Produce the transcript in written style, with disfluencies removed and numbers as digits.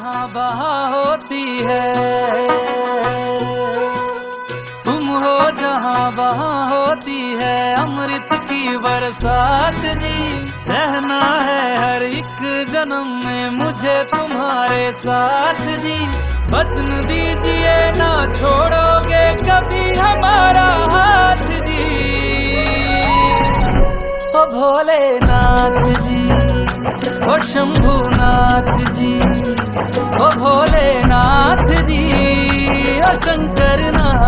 जहाँ बहा होती है, तुम हो जहाँ बहा होती है अमृत की बरसात जी। रहना है हर एक जन्म में मुझे तुम्हारे साथ जी। वचन दीजिए ना छोड़ोगे कभी हमारा हाथ जी। ओ भोलेनाथ जी, ओ शंभुनाथ जी, ओ भोलेनाथ जी, ओ शंकरनाथ